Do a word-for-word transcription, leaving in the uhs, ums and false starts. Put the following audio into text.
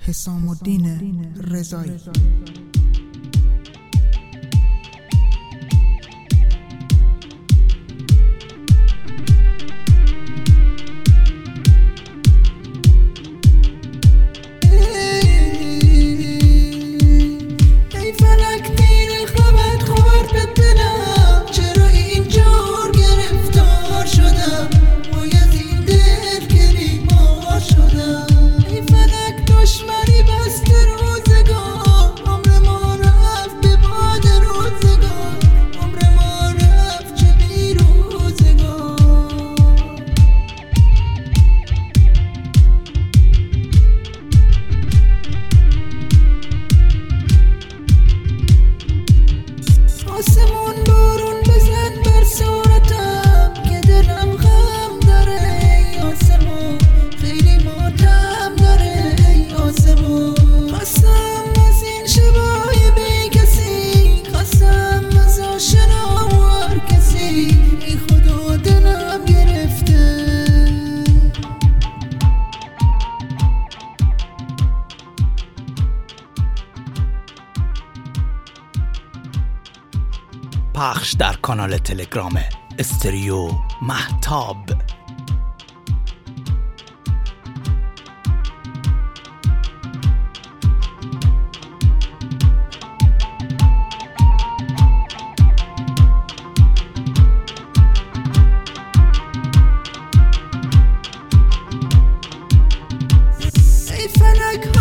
حسام الدین رضایی. آسمون بارون بزن بر صورتم که دلم غم داره ای آسمون، خیلی ماتم داره ای آسمون. خستم از این شبای بی کسی، خستم از آشنا و هر کسی، ای خدا دلم گرفته. پخش در کانال تلگرام استریو مهتاب. ای فلک